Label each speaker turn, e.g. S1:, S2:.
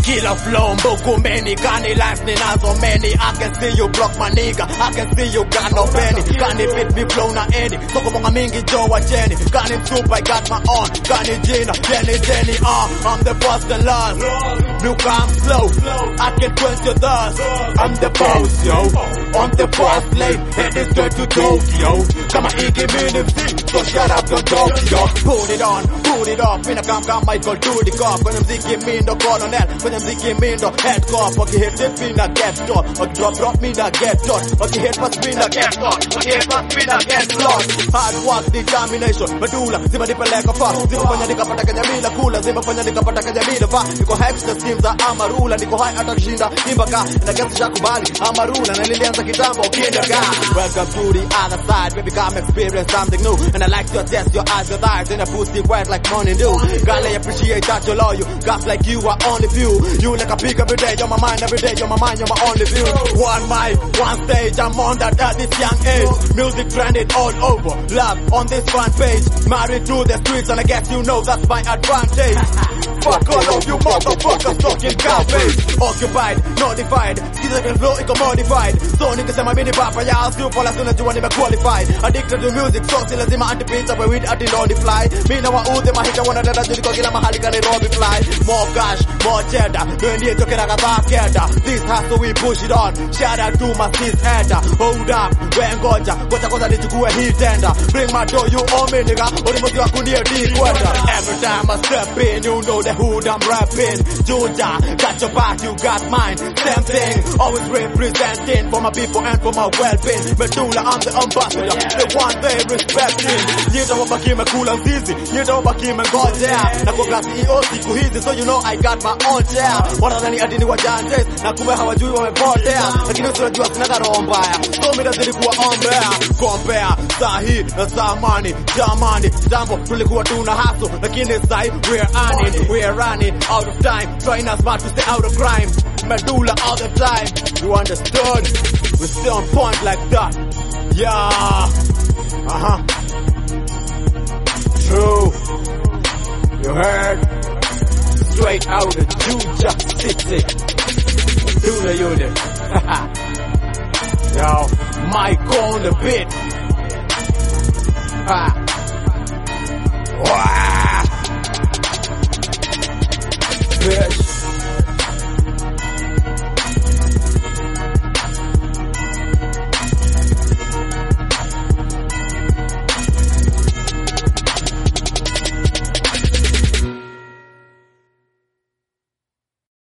S1: Killer flow, mbuku many, kani life ninazo many. I can see you block my nigga, I can see you got no penny. Kani beat me flow na any, soko mga mingi jowa Jenny. Kani soup I got my own, kani Gina, Jenny, I'm the boss the last. Look I'm slow, I can quench your thirst. I'm the boss yo, I'm the boss late, heading straight to Tokyo. Kama Iggy Minimz, so shut up your Tokyo. Put it on, put it off, mina come Michael Dudikoff. Kwenye mziki mindo colonel, kwenye mziki mindo head cop. Wakihit it mina get shot, wakidrop mina get shot. Wakihit pass mina get shot, wakihit pass mina get shot. Hard work, determination, medulla, zima nipeleka fast. Zima fanya nikapata kenya mila kula, zima fanya nikapata kenya mila va. Niko hexter steam za Amarula, niko high hata kushinda Imbaka. Na gasi shakubali Amarula, na nilianza kitambo kindaga. Welcome to the other side, baby come experience something new. And I like to test your eyes, your eyes in a pussy wet like morning dew. Girl, I appreciate that you love you, guys like you are only few. You like a peak every day, you're my mind every day, you're my mind, you're my only view. One mic, one stage, I'm on that at this young age. Music trending all over, love on this front page. Married to the streets and I guess you know that's my advantage. Fuck all of you motherfuckers talking garbage. Occupied, notified, skiza can flow iko modified. So nikisema mini papa ya still fall as soon as you want me qualified. Addicted to music, so si lazima antipizza by weed ati on the fly. Mina wauze mahita wanadada juu niko kila mahali ka Nairobi fly. More cash, more cheddar, ndio tokera kadhaa keda. This hustle we push it on, shout out to my sis header. Hold up, we ngoja, ngoja kwanza nichukue hii tender. Bring my dough, you owe me nigga, ulimuzi wa kunie D-quarter. Every time I step in, you know the hood I'm rapping. Juja, got your back, you got mine. Same thing, always representing for my people and for my well-being. Medulla, I'm the ambassador, the one they respecting. Nyita wabaki mekula mzizi, nyita wabaki mengojea. Na kwa glasi EO siku hizi, so you know I got my own share. Wanadhani ati ni wajantes, na kumbe hawajui wamepotea. Lakini usiwajua sinaga roho mbaya, so mimi nazidi kuwa ombea. Compare, sahi na zamani, jamani. Jambo tulikuwa tuna hustle, lakini sahi we're running out of time. Trying as smart to stay out of crime. Medulla all the time, you understood? We stay on point like that. Yeah, true. You heard? Straight out of Juja City. Medulla unit. Yo, Mike on the beat. Wow. Bitch.